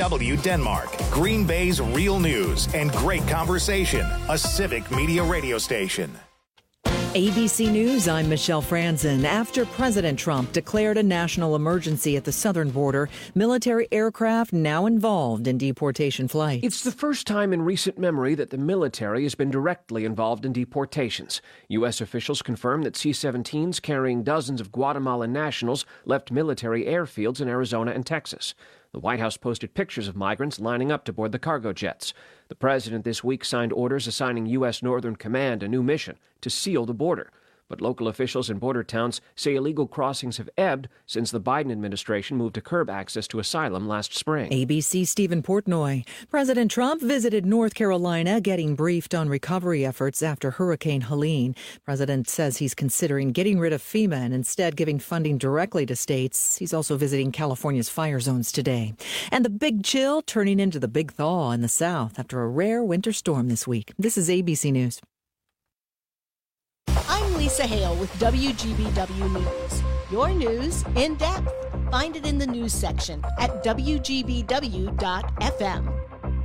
KW Denmark, Green Bay's real news and great conversation, a Civic Media radio station. ABC News, I'm Michelle Franzen. After President Trump declared a national emergency at the southern border, military aircraft now involved in deportation flights. It's the first time in recent memory that the military has been directly involved in deportations. U.S. officials confirmed that C-17s carrying dozens of Guatemalan nationals left military airfields in Arizona and Texas. The White House posted pictures of migrants lining up to board the cargo jets. The president this week signed orders assigning U.S. Northern Command a new mission to seal the border. But local officials in border towns say illegal crossings have ebbed since the Biden administration moved to curb access to asylum last spring. ABC Stephen Portnoy. President Trump visited North Carolina, getting briefed on recovery efforts after Hurricane Helene. President says he's considering getting rid of FEMA and instead giving funding directly to states. He's also visiting California's fire zones today. And the big chill turning into the big thaw in the South after a rare winter storm this week. This is ABC News. I'm Lisa Hale with WGBW News. Your news in depth. Find it in the news section at WGBW.FM.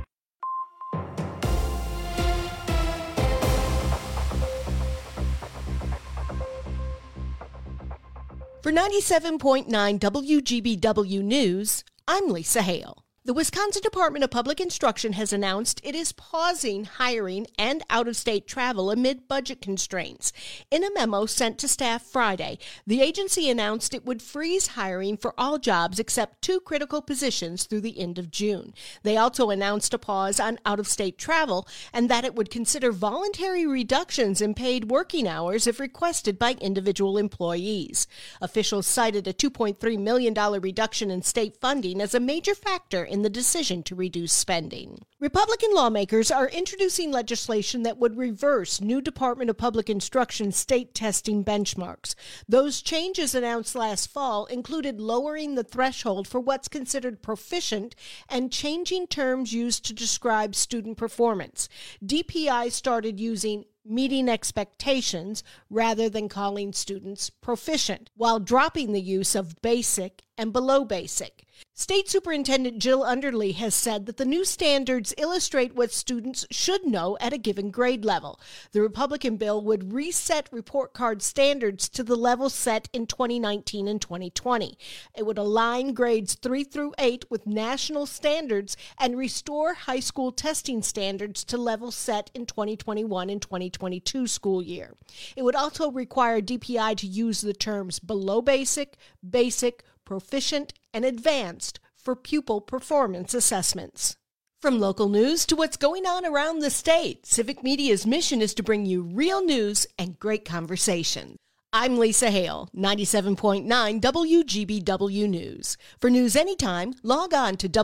For 97.9 WGBW News, I'm Lisa Hale. The Wisconsin Department of Public Instruction has announced it is pausing hiring and out-of-state travel amid budget constraints. In a memo sent to staff Friday, the agency announced it would freeze hiring for all jobs except 2 critical positions through the end of June. They also announced a pause on out-of-state travel and that it would consider voluntary reductions in paid working hours if requested by individual employees. Officials cited a $2.3 million reduction in state funding as a major factor in the decision to reduce spending. Republican lawmakers are introducing legislation that would reverse new Department of Public Instruction state testing benchmarks. Those changes announced last fall included lowering the threshold for what's considered proficient and changing terms used to describe student performance. DPI started using meeting expectations rather than calling students proficient, while dropping the use of basic and below basic. State Superintendent Jill Underly has said that the new standards illustrate what students should know at a given grade level. The Republican bill would reset report card standards to the level set in 2019 and 2020. It would align grades 3 through 8 with national standards and restore high school testing standards to levels set in 2021 and 2022 school year. It would also require DPI to use the terms below basic, basic, proficient, and advanced for pupil performance assessments. From local news to what's going on around the state, Civic Media's mission is to bring you real news and great conversation. I'm Lisa Hale, 97.9 WGBW News. For news anytime, log on to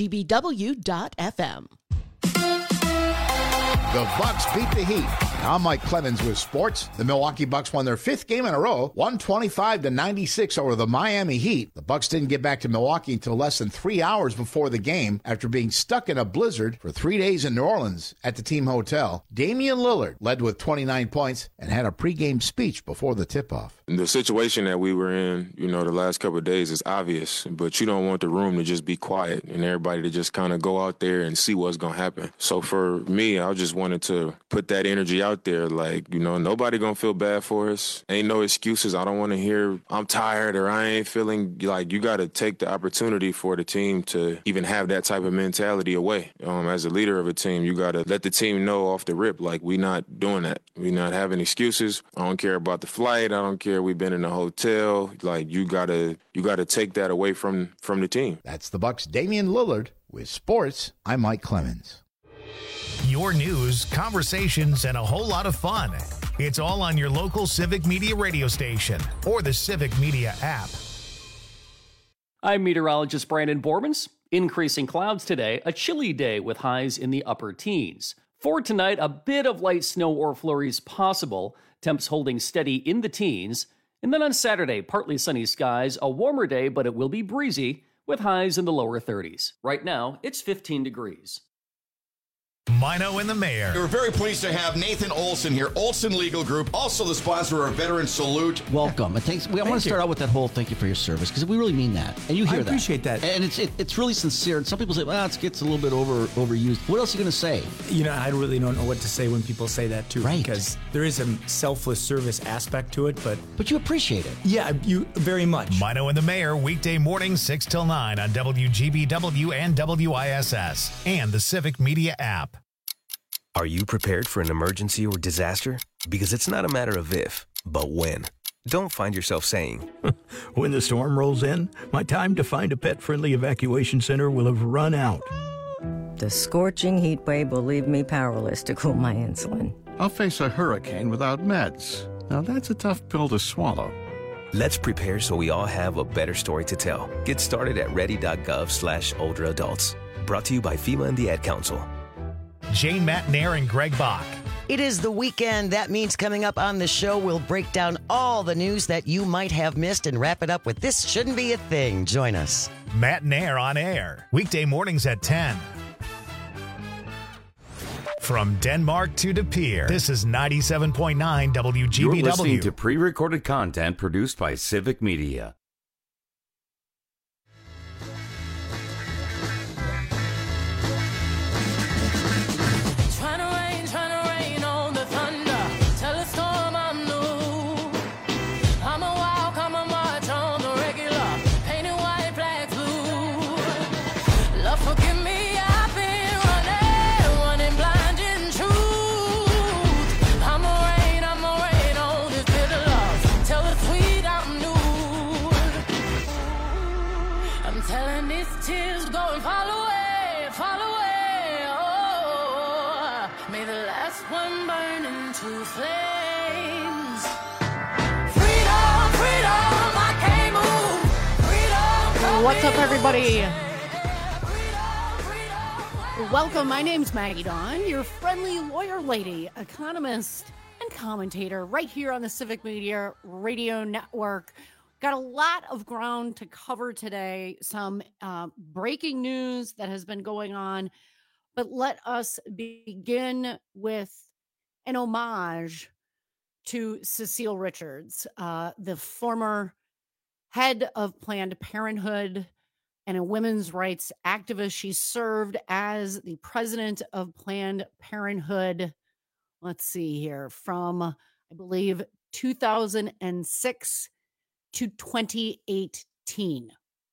WGBW.FM. The Bucks beat the Heat. I'm Mike Clemens with sports. The Milwaukee Bucks won their 5th game in a row, 125-96 over the Miami Heat. The Bucks didn't get back to Milwaukee until less than 3 hours before the game after being stuck in a blizzard for 3 days in New Orleans at the team hotel. Damian Lillard led with 29 points and had a pregame speech before the tip-off. The situation that we were in, the last couple of days is obvious, but you don't want the room to just be quiet and everybody to just kind of go out there and see what's going to happen. So for me, I just wanted to put that energy out there. Nobody going to feel bad for us. Ain't no excuses. I don't want to hear I'm tired or I ain't feeling. You got to take the opportunity for the team to even have that type of mentality away. As a leader of a team, you got to let the team know off the rip, we not doing that. We not having excuses. I don't care about the flight. I don't care. We've been in a hotel. You got to take that away from the team. That's the Bucks' Damian Lillard with sports. I'm Mike Clemens. Your news, conversations, and a whole lot of fun. It's all on your local Civic Media radio station or the Civic Media app. I'm meteorologist Brandon Bormans. Increasing clouds today, a chilly day with highs in the upper teens. For tonight, a bit of light snow or flurries possible, temps holding steady in the teens. And then on Saturday, partly sunny skies, a warmer day, but it will be breezy with highs in the lower 30s. Right now, it's 15 degrees. Mino and the Mayor. We're very pleased to have Nathan Olson here, Olson Legal Group, also the sponsor of our Veteran Salute. Welcome. I want to start out with that whole thank you for your service, because we really mean that. And you hear that. I appreciate that. And it's really sincere. And some people say, well, it gets a little bit overused. What else are you going to say? I really don't know what to say when people say that, too. Right. Because there is a selfless service aspect to it, But you appreciate it. Yeah, you very much. Mino and the Mayor, weekday mornings 6 till 9 on WGBW and WISS and the Civic Media app. Are you prepared for an emergency or disaster? Because it's not a matter of if, but when. Don't find yourself saying, when the storm rolls in, my time to find a pet-friendly evacuation center will have run out. The scorching heat wave will leave me powerless to cool my insulin. I'll face a hurricane without meds. Now that's a tough pill to swallow. Let's prepare so we all have a better story to tell. Get started at ready.gov/older adults. Brought to you by FEMA and the Ad Council. Jane Matnair and Greg Bach. It is the weekend. That means coming up on the show, we'll break down all the news that you might have missed and wrap it up with This Shouldn't Be a Thing. Join us. Matnair on air. Weekday mornings at 10. From Denmark to De Pere, this is 97.9 WGBW. You're listening to pre-recorded content produced by Civic Media. What's up, everybody? Welcome. My name's Maggie Dawn, your friendly lawyer lady, economist, and commentator right here on the Civic Media Radio Network. Got a lot of ground to cover today, some breaking news that has been going on, but let us begin with an homage to Cecile Richards, the former head of Planned Parenthood and a women's rights activist. She served as the president of Planned Parenthood, let's see here, from, I believe, 2006 to 2018.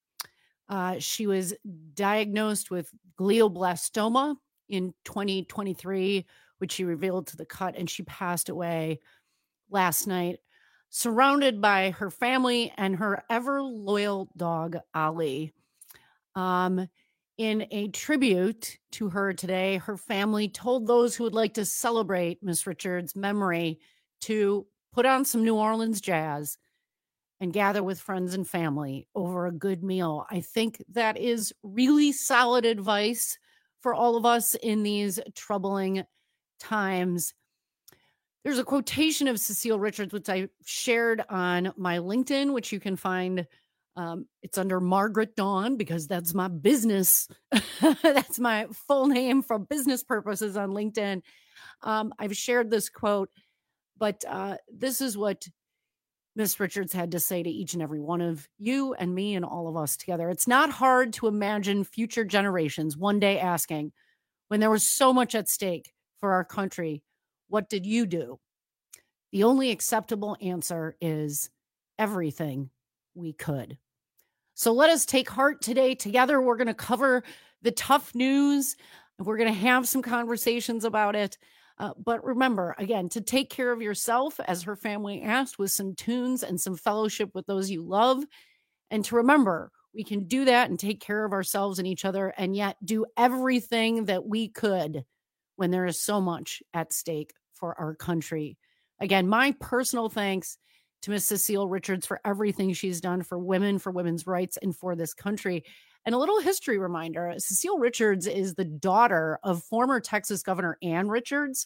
She was diagnosed with glioblastoma in 2023, which she revealed to The Cut, and she passed away last night, surrounded by her family and her ever loyal dog, Ali. In a tribute to her today, her family told those who would like to celebrate Miss Richards' memory to put on some New Orleans jazz and gather with friends and family over a good meal. I think that is really solid advice for all of us in these troubling times. There's a quotation of Cecile Richards, which I shared on my LinkedIn, which you can find. It's under Margaret Dawn, because that's my business. That's my full name for business purposes on LinkedIn. I've shared this quote, but this is what Miss Richards had to say to each and every one of you and me and all of us together. It's not hard to imagine future generations one day asking, when there was so much at stake for our country, what did you do? The only acceptable answer is everything we could. So let us take heart today together. We're going to cover the tough news. We're going to have some conversations about it. But remember, again, to take care of yourself, as her family asked, with some tunes and some fellowship with those you love. And to remember, we can do that and take care of ourselves and each other, and yet do everything that we could when there is so much at stake for our country. Again, my personal thanks to Miss Cecile Richards for everything she's done for women, for women's rights, and for this country. And a little history reminder, Cecile Richards is the daughter of former Texas Governor Ann Richards.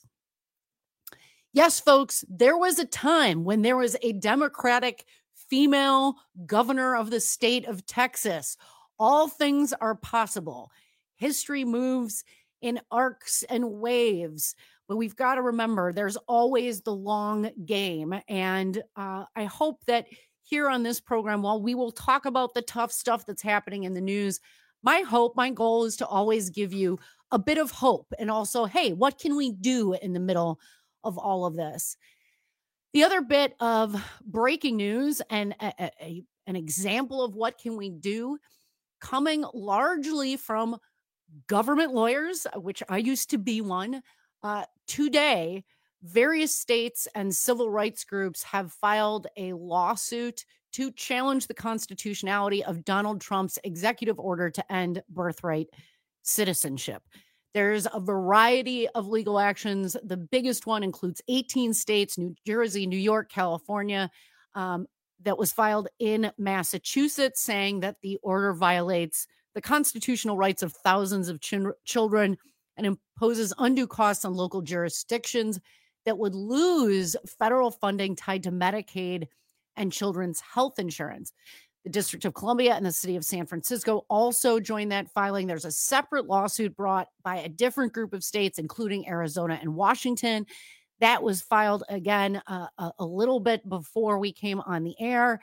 Yes, folks, there was a time when there was a Democratic female governor of the state of Texas. All things are possible. History moves in arcs and waves. But we've got to remember there's always the long game. And I hope that here on this program, while we will talk about the tough stuff that's happening in the news, my goal is to always give you a bit of hope and also, hey, what can we do in the middle of all of this? The other bit of breaking news and an example of what can we do coming largely from government lawyers, which I used to be one. Today, various states and civil rights groups have filed a lawsuit to challenge the constitutionality of Donald Trump's executive order to end birthright citizenship. There's a variety of legal actions. The biggest one includes 18 states, New Jersey, New York, California, that was filed in Massachusetts, saying that the order violates the constitutional rights of thousands of children and imposes undue costs on local jurisdictions that would lose federal funding tied to Medicaid and children's health insurance. The District of Columbia and the city of San Francisco also joined that filing. There's a separate lawsuit brought by a different group of states, including Arizona and Washington. That was filed again a little bit before we came on the air.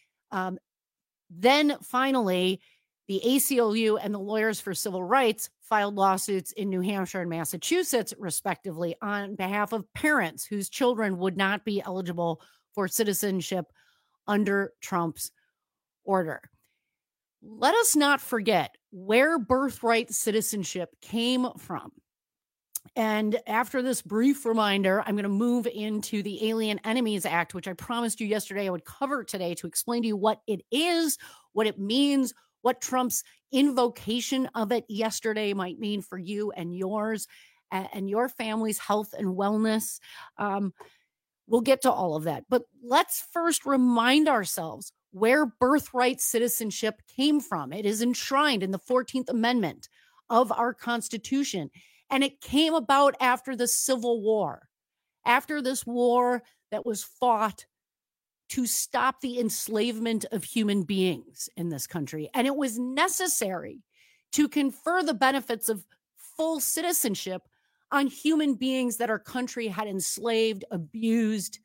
Then finally, the ACLU and the Lawyers for Civil Rights filed lawsuits in New Hampshire and Massachusetts, respectively, on behalf of parents whose children would not be eligible for citizenship under Trump's order. Let us not forget where birthright citizenship came from. And after this brief reminder, I'm going to move into the Alien Enemies Act, which I promised you yesterday I would cover today to explain to you what it is, what it means, what Trump's invocation of it yesterday might mean for you and yours and your family's health and wellness. We'll get to all of that. But let's first remind ourselves where birthright citizenship came from. It is enshrined in the 14th Amendment of our Constitution. And it came about after the Civil War, after this war that was fought to stop the enslavement of human beings in this country. And it was necessary to confer the benefits of full citizenship on human beings that our country had enslaved, abused,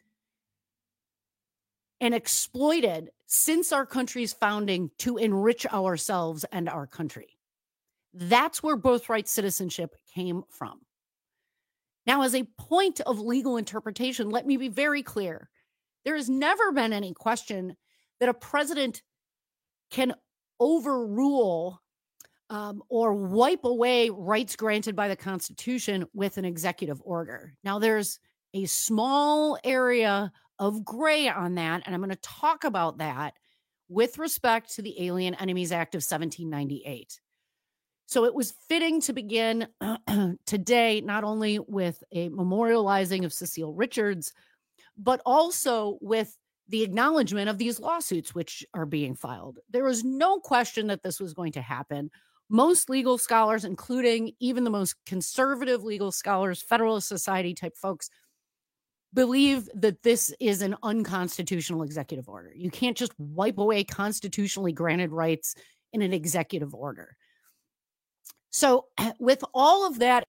and exploited since our country's founding to enrich ourselves and our country. That's where birthright citizenship came from. Now, as a point of legal interpretation, let me be very clear. There has never been any question that a president can overrule or wipe away rights granted by the Constitution with an executive order. Now, there's a small area of gray on that, and I'm going to talk about that with respect to the Alien Enemies Act of 1798. So it was fitting to begin today, not only with a memorializing of Cecile Richards, but also with the acknowledgement of these lawsuits which are being filed. There was no question that this was going to happen. Most legal scholars, including even the most conservative legal scholars, Federalist Society type folks, believe that this is an unconstitutional executive order. You can't just wipe away constitutionally granted rights in an executive order. So with all of that,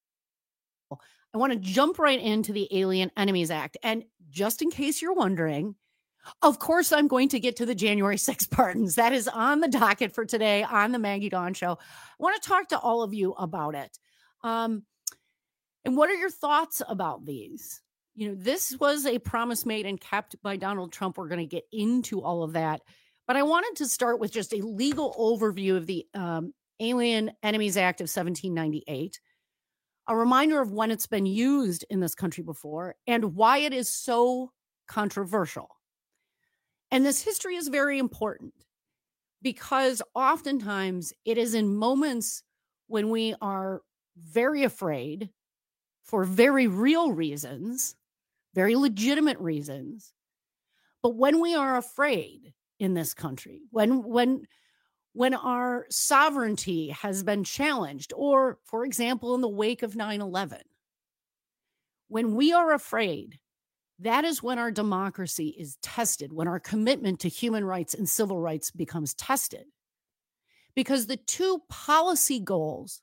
I want to jump right into the Alien Enemies Act. And just in case you're wondering, of course, I'm going to get to the January 6th pardons. That is on the docket for today on the Maggie Dawn Show. I want to talk to all of you about it. And what are your thoughts about these? You know, this was a promise made and kept by Donald Trump. We're going to get into all of that. But I wanted to start with just a legal overview of the Alien Enemies Act of 1798, a reminder of when it's been used in this country before and why it is so controversial. And this history is very important because oftentimes it is in moments when we are very afraid for very real reasons, very legitimate reasons. But when we are afraid in this country, when our sovereignty has been challenged, or, for example, in the wake of 9/11, when we are afraid, that is when our democracy is tested, when our commitment to human rights and civil rights becomes tested. Because the two policy goals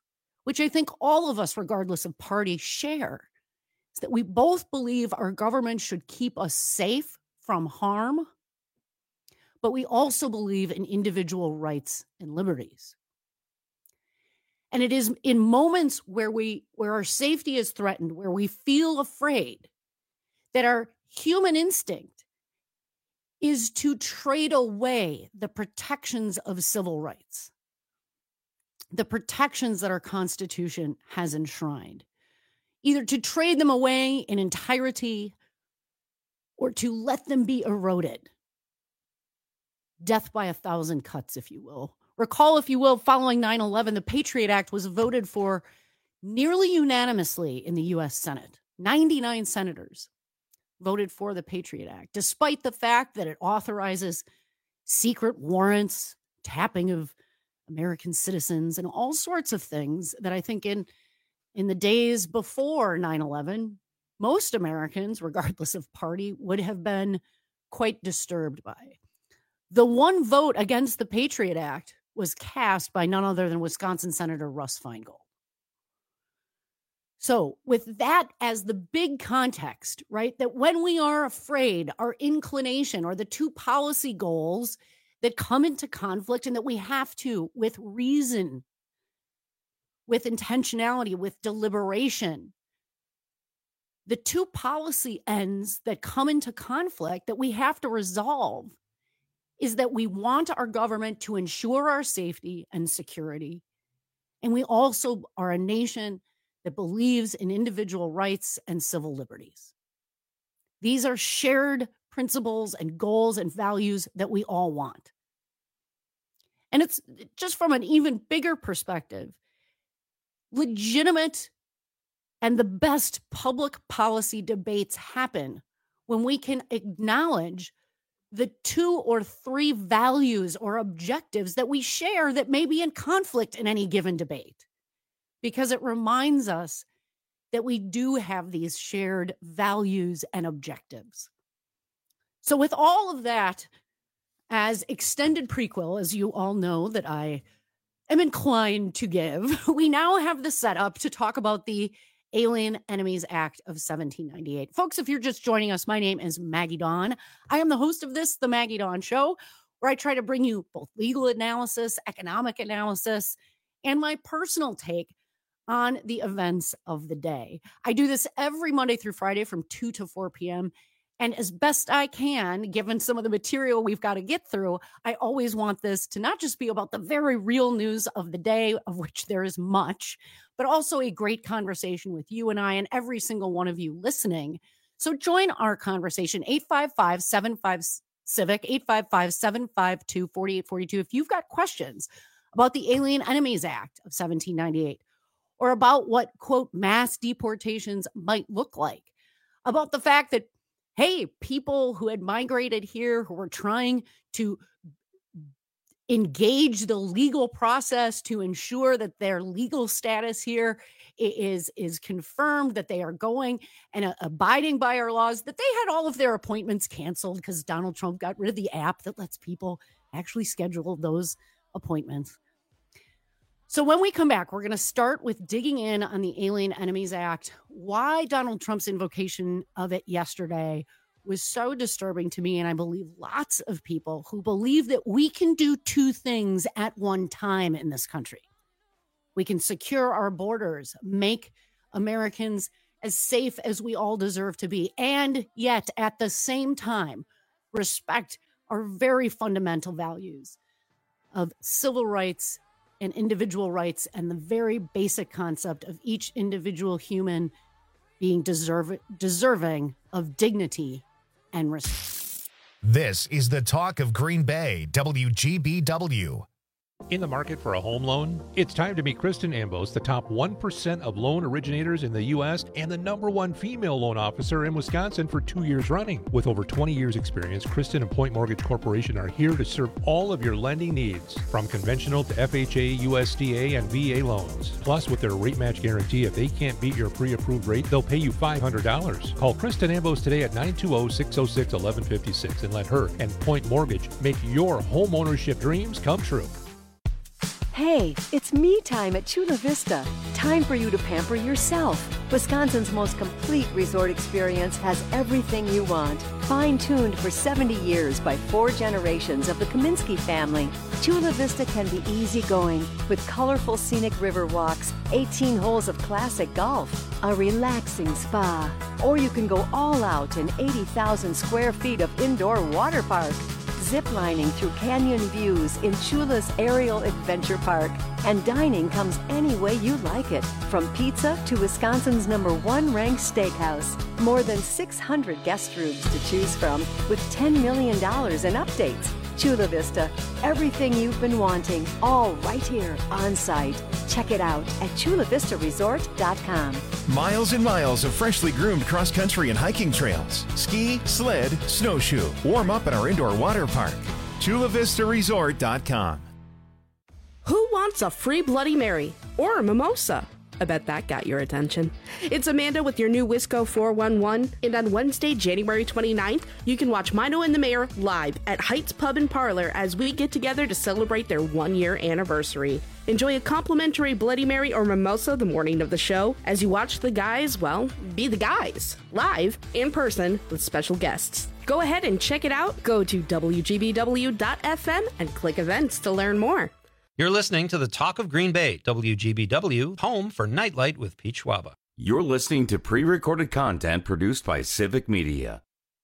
which I think all of us, regardless of party, share, is that we both believe our government should keep us safe from harm, but we also believe in individual rights and liberties. And it is in moments where our safety is threatened, where we feel afraid, that our human instinct is to trade away the protections of civil rights, the protections that our Constitution has enshrined, either to trade them away in entirety or to let them be eroded. Death by 1,000 cuts, if you will. Recall, if you will, following 9/11, the Patriot Act was voted for nearly unanimously in the U.S. Senate. 99 senators voted for the Patriot Act, despite the fact that it authorizes secret warrants, tapping of American citizens, and all sorts of things that I think in the days before 9/11, most Americans, regardless of party, would have been quite disturbed by. The one vote against the Patriot Act was cast by none other than Wisconsin Senator Russ Feingold. So with that as the big context, right, that when we are afraid, our inclination or the two policy goals that come into conflict and that we have to, with reason, with intentionality, with deliberation, the two policy ends that come into conflict that we have to resolve is that we want our government to ensure our safety and security. And we also are a nation that believes in individual rights and civil liberties. These are shared principles and goals and values that we all want. And it's just from an even bigger perspective, legitimate and the best public policy debates happen when we can acknowledge the 2 or 3 values or objectives that we share that may be in conflict in any given debate, because it reminds us that we do have these shared values and objectives. So with all of that as extended prequel, as you all know that I am inclined to give, we now have the setup to talk about the Alien Enemies Act of 1798. Folks, if you're just joining us, my name is Maggie Dawn. I am the host of this, The Maggie Dawn Show, where I try to bring you both legal analysis, economic analysis, and my personal take on the events of the day. I do this every Monday through Friday from 2 to 4 p.m., and as best I can, given some of the material we've got to get through, I always want this to not just be about the very real news of the day, of which there is much, but also a great conversation with you and I and every single one of you listening. So join our conversation, 855-75-CIVIC, 855-752-4842. If you've got questions about the Alien Enemies Act of 1798, or about what, quote, mass deportations might look like, about the fact that, hey, people who had migrated here, who were trying to engage the legal process to ensure that their legal status here is confirmed, that they are going and abiding by our laws, that they had all of their appointments canceled because Donald Trump got rid of the app that lets people actually schedule those appointments. So when we come back, we're going to start with digging in on the Alien Enemies Act, why Donald Trump's invocation of it yesterday was so disturbing to me, and I believe lots of people who believe that we can do two things at one time in this country. We can secure our borders, make Americans as safe as we all deserve to be, and yet at the same time respect our very fundamental values of civil rights and individual rights, and the very basic concept of each individual human being deserving of dignity and respect. This is the talk of Green Bay, WGBW. In the market for a home loan? It's time to meet Kristen Ambos, the top 1% of loan originators in the U.S. and the #1 female loan officer in Wisconsin for 2 years running. With over 20 years experience, Kristen and Point Mortgage Corporation are here to serve all of your lending needs, from conventional to FHA, USDA, and VA loans. Plus, with their rate match guarantee, if they can't beat your pre-approved rate, they'll pay you $500. Call Kristen Ambos today at 920-606-1156 and let her and Point Mortgage make your home ownership dreams come true. Hey, it's me time at Chula Vista. Time for you to pamper yourself. Wisconsin's most complete resort experience has everything you want. Fine-tuned for 70 years by 4 generations of the Kaminsky family, Chula Vista can be easygoing with colorful scenic river walks, 18 holes of classic golf, a relaxing spa, or you can go all out in 80,000 square feet of indoor water park. Ziplining through canyon views in Chula's Aerial Adventure Park. And dining comes any way you like it, from pizza to Wisconsin's #1 ranked steakhouse. More than 600 guest rooms to choose from, with $10 million in updates. Chula Vista, everything you've been wanting, all right here on site. Check it out at chulavistaresort.com. Miles and miles of freshly groomed cross-country and hiking trails. Ski, sled, snowshoe. Warm up at our indoor water park. chulavistaresort.com. Who wants a free Bloody Mary or a mimosa? I bet that got your attention. It's Amanda with your new Wisco 411, and on Wednesday, January 29th, you can watch Mino and the Mayor live at Heights Pub and Parlor as we get together to celebrate their 1-year anniversary. Enjoy a complimentary Bloody Mary or mimosa the morning of the show as you watch the guys, well, be the guys, live, in person, with special guests. Go ahead and check it out. Go to WGBW.FM and click events to learn more. You're listening to the Talk of Green Bay, WGBW, home for Nightlight with Pete Schwaba. You're listening to pre-recorded content produced by Civic Media.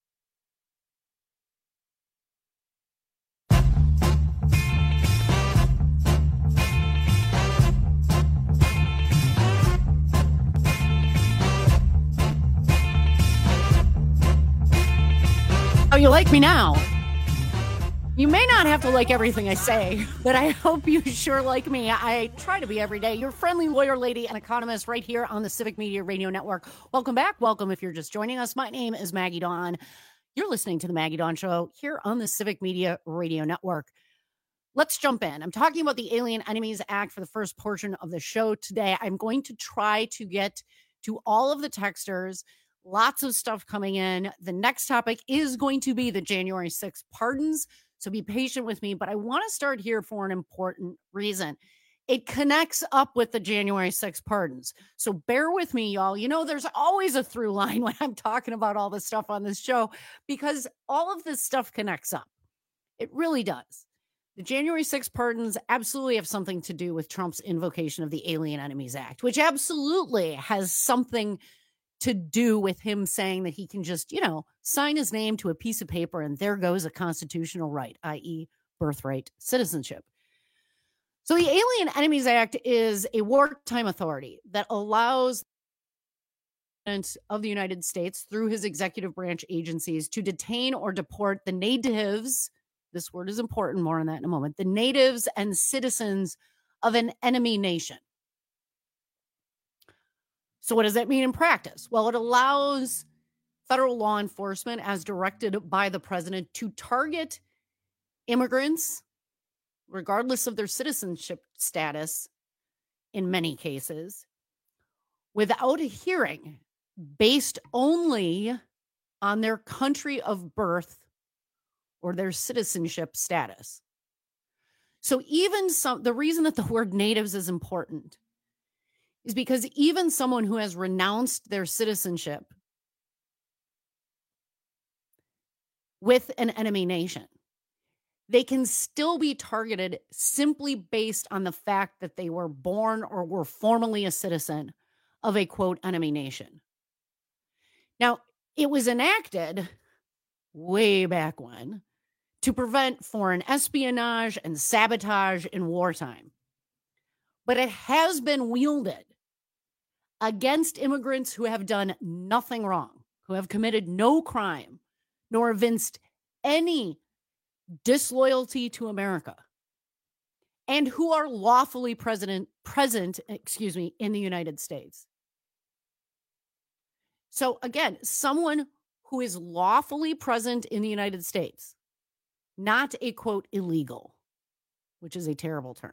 Oh, you like me now? You may not have to like everything I say, but I hope you sure like me. I try to be every day. Your friendly lawyer lady and economist right here on the Civic Media Radio Network. Welcome back. Welcome if you're just joining us. My name is Maggie Dawn. You're listening to the Maggie Dawn Show here on the Civic Media Radio Network. Let's jump in. I'm talking about the Alien Enemies Act for the first portion of the show today. I'm going to try to get to all of the texters. Lots of stuff coming in. The next topic is going to be the January 6th pardons. So be patient with me, but I want to start here for an important reason. It connects up with the January 6th pardons. So bear with me, y'all. You know, there's always a through line when I'm talking about all this stuff on this show because all of this stuff connects up. It really does. The January 6th pardons absolutely have something to do with Trump's invocation of the Alien Enemies Act, which absolutely has something to do with him saying that he can just, you know, sign his name to a piece of paper and there goes a constitutional right, i.e. birthright citizenship. So the Alien Enemies Act is a wartime authority that allows the President of the United States through his executive branch agencies to detain or deport the natives, this word is important, more on that in a moment, the natives and citizens of an enemy nation. So what does that mean in practice? Well, it allows federal law enforcement, as directed by the president, to target immigrants, regardless of their citizenship status, in many cases, without a hearing, based only on their country of birth or their citizenship status. So even the reason that the word natives is important is because even someone who has renounced their citizenship with an enemy nation, they can still be targeted simply based on the fact that they were born or were formerly a citizen of a, quote, enemy nation. Now, it was enacted way back when to prevent foreign espionage and sabotage in wartime. But it has been wielded against immigrants who have done nothing wrong, who have committed no crime, nor evinced any disloyalty to America, and who are lawfully present in the United States. So again, someone who is lawfully present in the United States, not a, quote, illegal, which is a terrible term.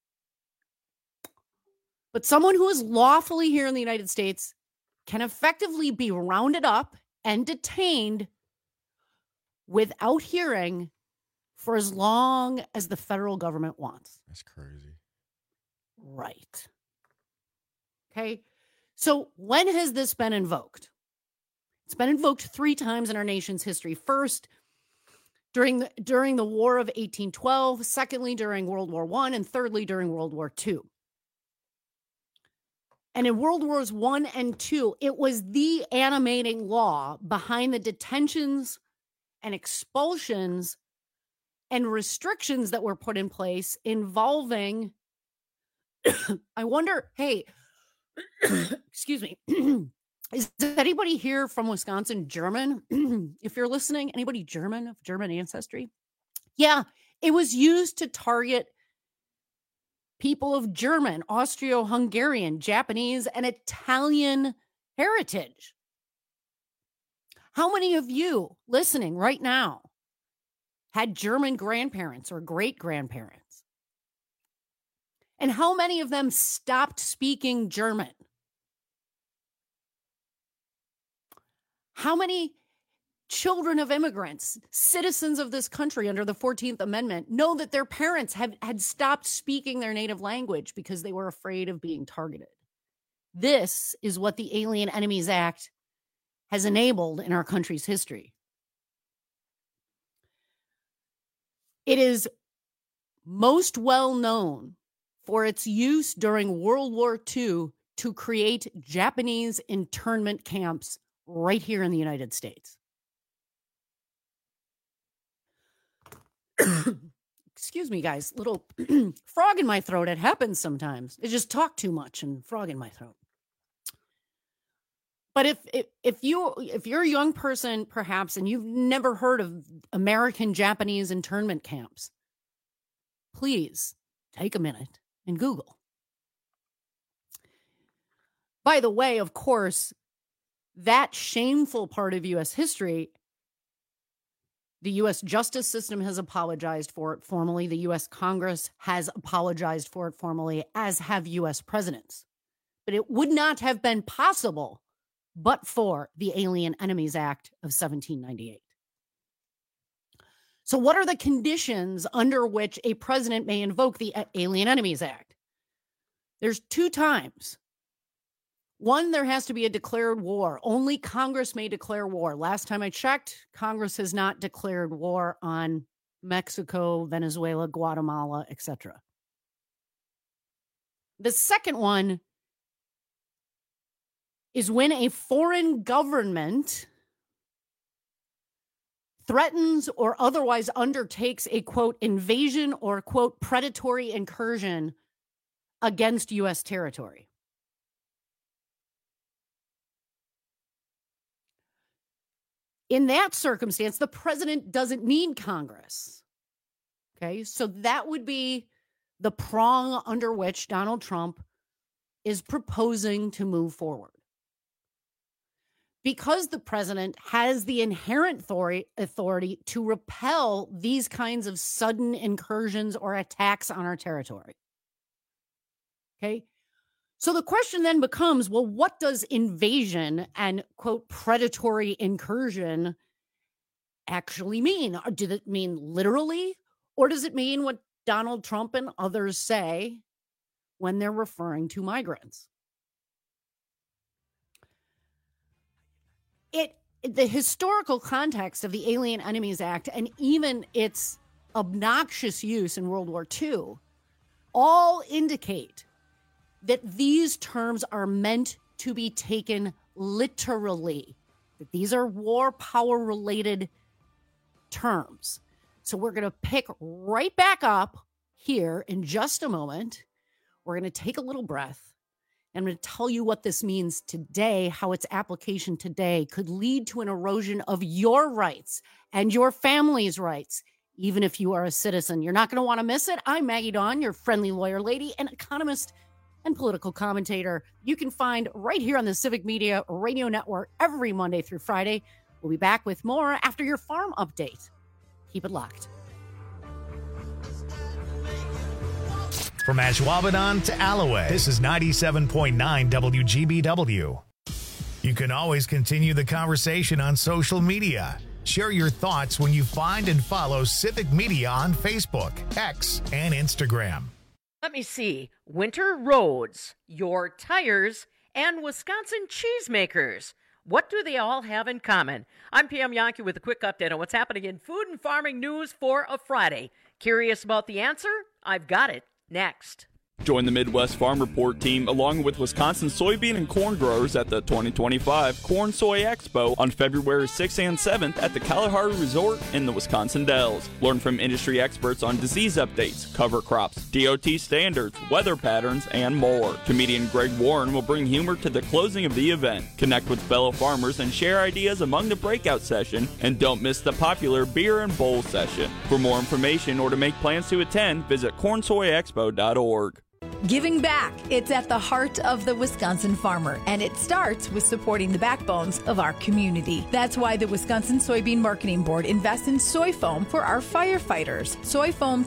But someone who is lawfully here in the United States can effectively be rounded up and detained without hearing for as long as the federal government wants. That's crazy. right. Okay, so when has this been invoked? It's been invoked 3 times in our nation's history. First, during the War of 1812, secondly, during World War I, and thirdly, during World War II. And in World Wars I and II, it was the animating law behind the detentions and expulsions and restrictions that were put in place involving, I wonder, hey, excuse me, is anybody here from Wisconsin German? If you're listening, anybody German, of German ancestry? Yeah, it was used to target people of German, Austro-Hungarian, Japanese, and Italian heritage. How many of you listening right now had German grandparents or great-grandparents? And how many of them stopped speaking German? How many children of immigrants, citizens of this country under the 14th Amendment, know that their parents had stopped speaking their native language because they were afraid of being targeted? This is what the Alien Enemies Act has enabled in our country's history. It is most well known for its use during World War II to create Japanese internment camps right here in the United States. Excuse me, guys, little frog in my throat. It happens sometimes. I just talk too much and frog in my throat. But if you're a young person, perhaps, and you've never heard of American Japanese internment camps, please take a minute and Google. By the way, of course, that shameful part of U.S. history, the U.S. justice system has apologized for it formally. The U.S. Congress has apologized for it formally, as have U.S. presidents. But it would not have been possible but for the Alien Enemies Act of 1798. So what are the conditions under which a president may invoke the Alien Enemies Act? There's 2 times. One, there has to be a declared war. Only Congress may declare war. Last time I checked, Congress has not declared war on Mexico, Venezuela, Guatemala, etc. The second one is when a foreign government threatens or otherwise undertakes a, quote, invasion or, quote, predatory incursion against U.S. territory. In that circumstance, the president doesn't need Congress. Okay, so that would be the prong under which Donald Trump is proposing to move forward. Because the president has the inherent authority to repel these kinds of sudden incursions or attacks on our territory. Okay, so the question then becomes, well, what does invasion and, quote, predatory incursion actually mean? Does it mean literally, or does it mean what Donald Trump and others say when they're referring to migrants? The historical context of the Alien Enemies Act and even its obnoxious use in World War II all indicate that these terms are meant to be taken literally, that these are war power related terms. So we're going to pick right back up here in just a moment. We're going to take a little breath. I'm going to tell you what this means today, how its application today could lead to an erosion of your rights and your family's rights, even if you are a citizen. You're not going to want to miss it. I'm Maggie Dawn, your friendly lawyer lady, an economist and political commentator. You can find right here on the Civic Media Radio Network every Monday through Friday. We'll be back with more after your farm update. Keep it locked. From Ashwaubenon to Alloway, this is 97.9 WGBW. You can always continue the conversation on social media. Share your thoughts when you find and follow Civic Media on Facebook, X, and Instagram. Let me see. Winter roads, your tires, and Wisconsin cheesemakers. What do they all have in common? I'm Pam Yankee with a quick update on what's happening in food and farming news for a Friday. Curious about the answer? I've got it next. Join the Midwest Farm Report team along with Wisconsin soybean and corn growers at the 2025 Corn Soy Expo on February 6th and 7th at the Kalahari Resort in the Wisconsin Dells. Learn from industry experts on disease updates, cover crops, DOT standards, weather patterns, and more. Comedian Greg Warren will bring humor to the closing of the event. Connect with fellow farmers and share ideas among the breakout session, and don't miss the popular beer and bowl session. For more information or to make plans to attend, visit cornsoyexpo.org. Giving back. It's at the heart of the Wisconsin farmer, and it starts with supporting the backbones of our community. That's why the Wisconsin Soybean Marketing Board invests in soy foam for our firefighters. Soy foam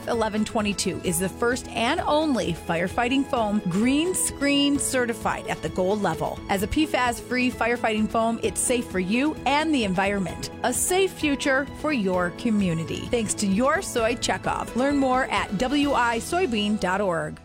TF1122 is the first and only firefighting foam green screen certified at the gold level. As a PFAS-free firefighting foam, it's safe for you and the environment. A safe future for your community. Thanks to your soy checkoff. Learn more at wisoybean.org.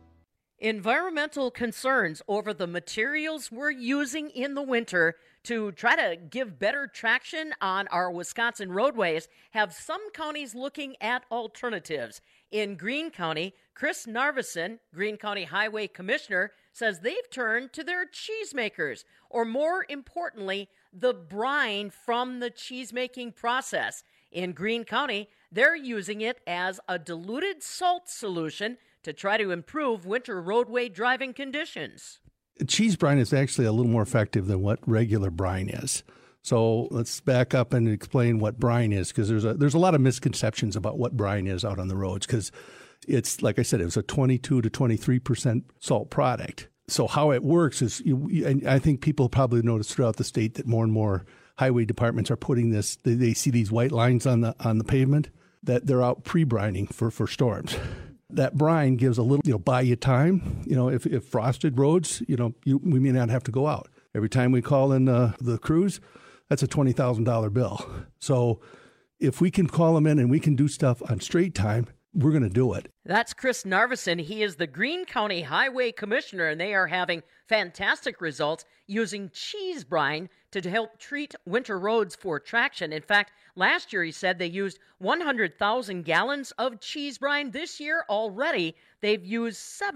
Environmental concerns over the materials we're using in the winter to try to give better traction on our Wisconsin roadways have some counties looking at alternatives. In Greene County, Chris Narveson, Greene County Highway Commissioner, says they've turned to their cheesemakers, or more importantly, the brine from the cheesemaking process. In Greene County, they're using it as a diluted salt solution to try to improve winter roadway driving conditions. Cheese brine is actually a little more effective than what regular brine is. So let's back up and explain what brine is, because there's a lot of misconceptions about what brine is out on the roads, because it's, like I said, it's a 22 to 23% salt product. So how it works is, and I think people probably noticed throughout the state that more and more highway departments are putting this, they see these white lines on the pavement, that they're out pre-brining for storms. That brine gives a little, buy you time. If frosted roads, we may not have to go out. Every time we call in the crews, that's a $20,000 bill. So if we can call them in and we can do stuff on straight time, we're going to do it. That's Chris Narveson. He is the Greene County Highway Commissioner, and they are having fantastic results using cheese brine to help treat winter roads for traction. In fact, last year he said they used 100,000 gallons of cheese brine. This year already, they've used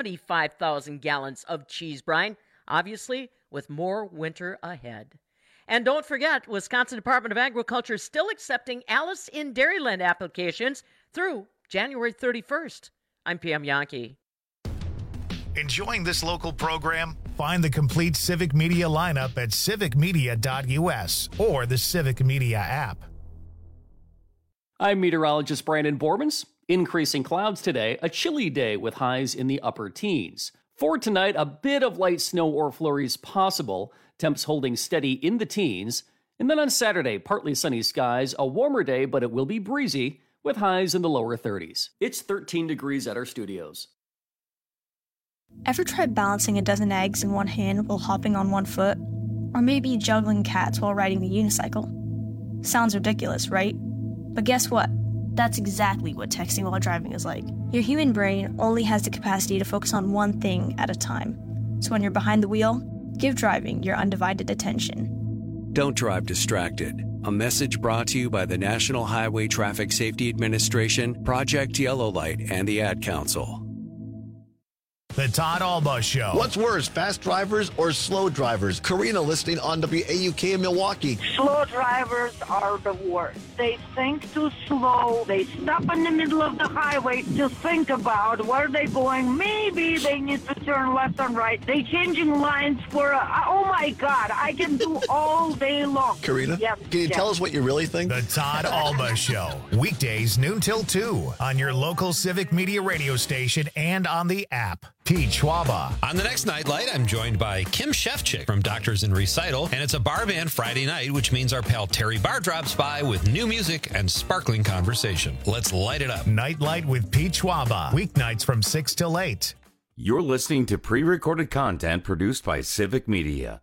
75,000 gallons of cheese brine, obviously with more winter ahead. And don't forget, Wisconsin Department of Agriculture is still accepting Alice in Dairyland applications through January 31st. I'm Pam Yankee. Enjoying this local program? Find the complete Civic Media lineup at civicmedia.us or the Civic Media app. I'm meteorologist Brandon Bormans. Increasing clouds today, a chilly day with highs in the upper teens. For tonight, a bit of light snow or flurries possible, temps holding steady in the teens. And then on Saturday, partly sunny skies, a warmer day, but it will be breezy, with highs in the lower 30s. It's 13 degrees at our studios. Ever tried balancing a dozen eggs in one hand while hopping on one foot? Or maybe juggling cats while riding the unicycle? Sounds ridiculous, right? But guess what? That's exactly what texting while driving is like. Your human brain only has the capacity to focus on one thing at a time. So when you're behind the wheel, give driving your undivided attention. Don't drive distracted. A message brought to you by the National Highway Traffic Safety Administration, Project Yellow Light, and the Ad Council. The Todd Alba Show. What's worse, fast drivers or slow drivers? Karina listening on WAUK in Milwaukee. Slow drivers are the worst. They think too slow. They stop in the middle of the highway to think about where they're going. Maybe they need to turn left and right. They changing lines for oh my God, I can do all day long. Karina, yes, can you tell us what you really think? The Todd Alba Show. Weekdays noon till 2 on your local Civic Media radio station and on the app. Pete Schwaba. On the next Nightlight, I'm joined by Kim Shefchick from Doctors in Recital, and it's a bar band Friday night, which means our pal Terry Barr drops by with new music and sparkling conversation. Let's light it up. Nightlight with Pete Schwaba. Weeknights from 6 till 8. You're listening to pre-recorded content produced by Civic Media.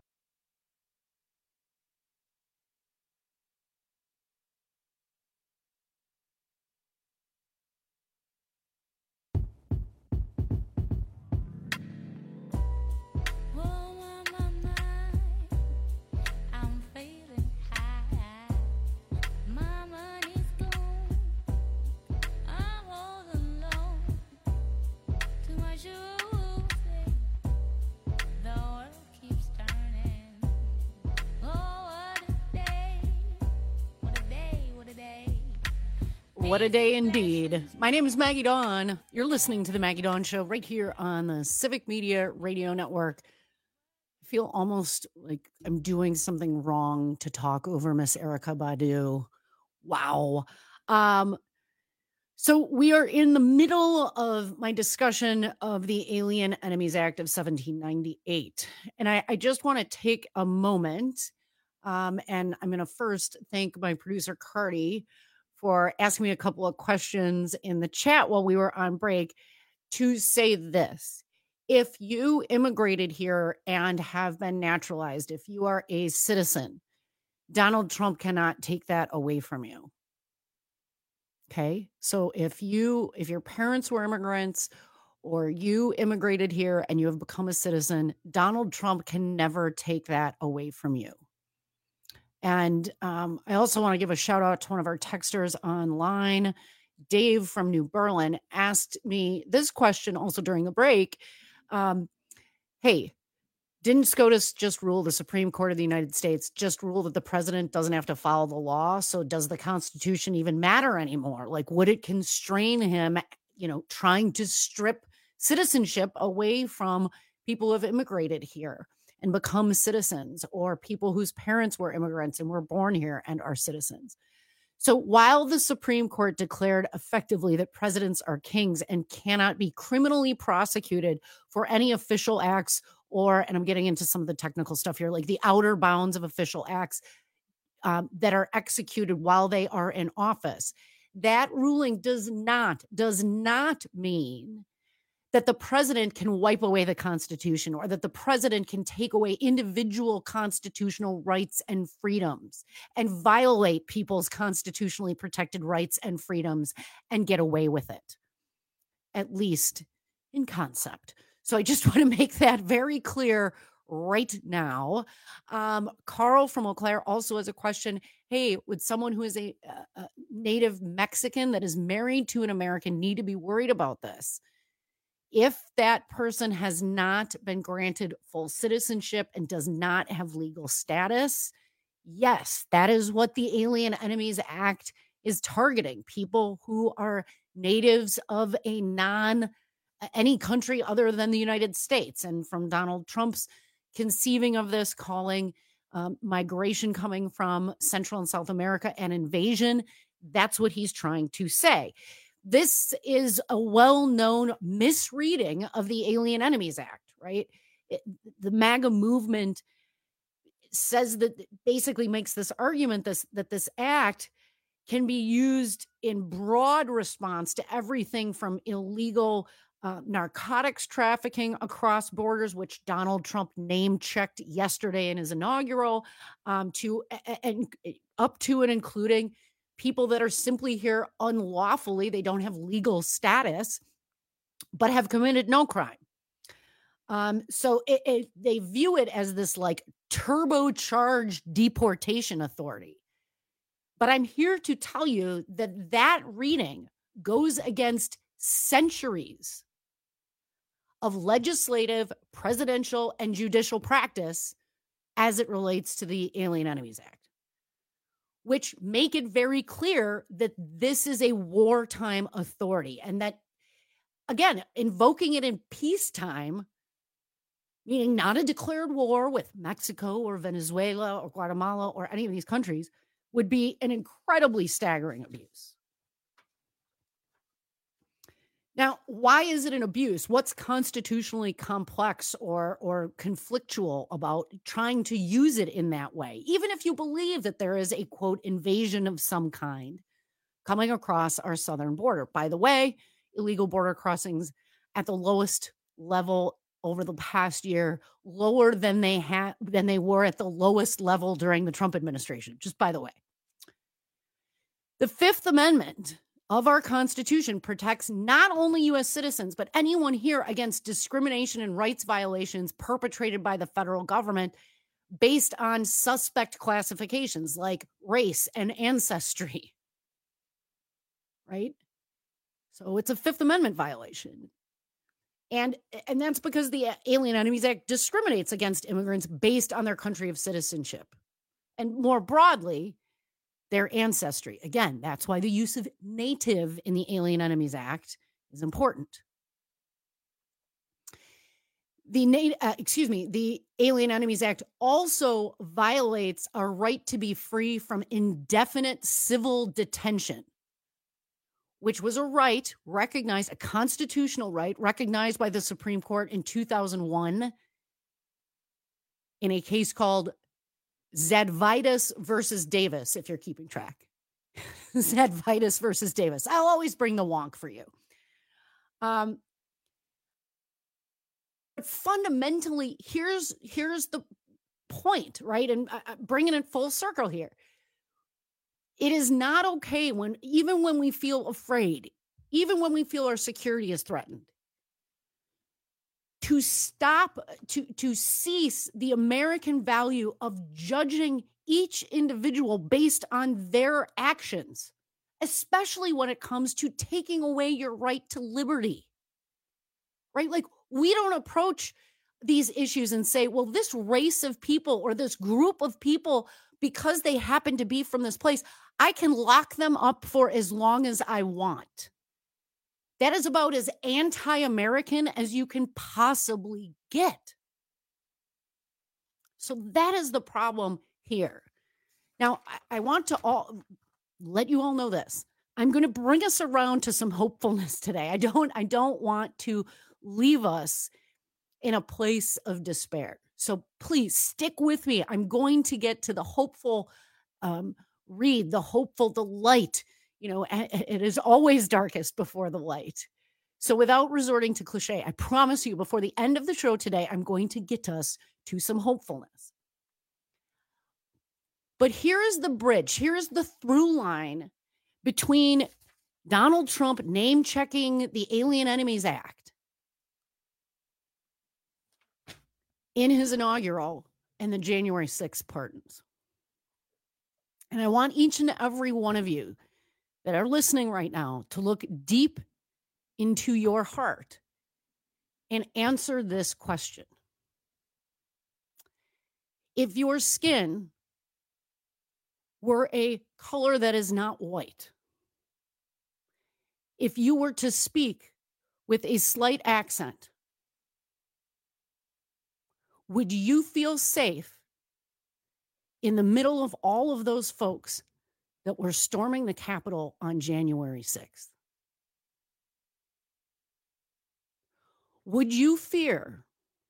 What a day indeed. My name is Maggie Dawn. You're listening to the Maggie Dawn Show right here on the Civic Media Radio Network. I feel almost like I'm doing something wrong to talk over Miss Erykah Badu. Wow. So we are in the middle of my discussion of the Alien Enemies Act of 1798. And I just want to take a moment, and I'm going to first thank my producer, Cardi, for asking me a couple of questions in the chat while we were on break, to say this. If you immigrated here and have been naturalized, if you are a citizen, Donald Trump cannot take that away from you. Okay? So if your parents were immigrants or you immigrated here and you have become a citizen, Donald Trump can never take that away from you. And I also want to give a shout out to one of our texters online. Dave from New Berlin asked me this question also during the break. Hey, didn't SCOTUS just rule, the Supreme Court of the United States just rule that the president doesn't have to follow the law? So does the Constitution even matter anymore? Like, would it constrain him, trying to strip citizenship away from people who have immigrated here and become citizens, or people whose parents were immigrants and were born here and are citizens? So while the Supreme Court declared effectively that presidents are kings and cannot be criminally prosecuted for any official acts, and I'm getting into some of the technical stuff here, like the outer bounds of official acts that are executed while they are in office, that ruling does not mean that the president can wipe away the Constitution, or that the president can take away individual constitutional rights and freedoms and violate people's constitutionally protected rights and freedoms and get away with it, at least in concept. So I just want to make that very clear right now. Carl from Eau Claire also has a question. Hey, would someone who is a native Mexican that is married to an American need to be worried about this? If that person has not been granted full citizenship and does not have legal status, yes, that is what the Alien Enemies Act is targeting. People who are natives of any country other than the United States. And from Donald Trump's conceiving of this, calling migration coming from Central and South America an invasion, that's what he's trying to say. This is a well-known misreading of the Alien Enemies Act, right? The MAGA movement says that, basically makes this argument that this act can be used in broad response to everything from illegal narcotics trafficking across borders, which Donald Trump name-checked yesterday in his inaugural, to and up to and including people that are simply here unlawfully. They don't have legal status, but have committed no crime. So they view it as this like turbocharged deportation authority. But I'm here to tell you that reading goes against centuries of legislative, presidential, and judicial practice as it relates to the Alien Enemies Act, which make it very clear that this is a wartime authority, and that, again, invoking it in peacetime, meaning not a declared war with Mexico or Venezuela or Guatemala or any of these countries, would be an incredibly staggering abuse. Now, why is it an abuse? What's constitutionally complex or conflictual about trying to use it in that way? Even if you believe that there is a, quote, invasion of some kind coming across our southern border. By the way, illegal border crossings at the lowest level over the past year, lower than they were at the lowest level during the Trump administration, just by the way. The Fifth Amendment of our Constitution protects not only U.S. citizens, but anyone here against discrimination and rights violations perpetrated by the federal government based on suspect classifications like race and ancestry. Right? So it's a Fifth Amendment violation. And that's because the Alien Enemies Act discriminates against immigrants based on their country of citizenship. And more broadly, their ancestry. Again, that's why the use of native in the Alien Enemies Act is important. The Alien Enemies Act also violates our right to be free from indefinite civil detention, which was a right recognized, a constitutional right recognized by the Supreme Court in 2001 in a case called Zadvitas versus Davis, if you're keeping track. Zadvitas versus Davis. I'll always bring the wonk for you. But fundamentally, here's the point, right? And bringing it full circle here. It is not okay even when we feel afraid, even when we feel our security is threatened, to cease the American value of judging each individual based on their actions, especially when it comes to taking away your right to liberty, right? Like, we don't approach these issues and say, well, this race of people or this group of people, because they happen to be from this place, I can lock them up for as long as I want. That is about as anti-American as you can possibly get. So that is the problem here. Now, I want to let you all know this. I'm going to bring us around to some hopefulness today. I don't want to leave us in a place of despair. So please stick with me. I'm going to get to the hopeful read, the hopeful, the light. You know, it is always darkest before the light. So without resorting to cliche, I promise you before the end of the show today, I'm going to get us to some hopefulness. But here is the bridge. Here is the through line between Donald Trump name-checking the Alien Enemies Act in his inaugural and the January 6th pardons. And I want each and every one of you that are listening right now to look deep into your heart and answer this question. If your skin were a color that is not white, if you were to speak with a slight accent, would you feel safe in the middle of all of those folks that were storming the Capitol on January 6th? Would you fear,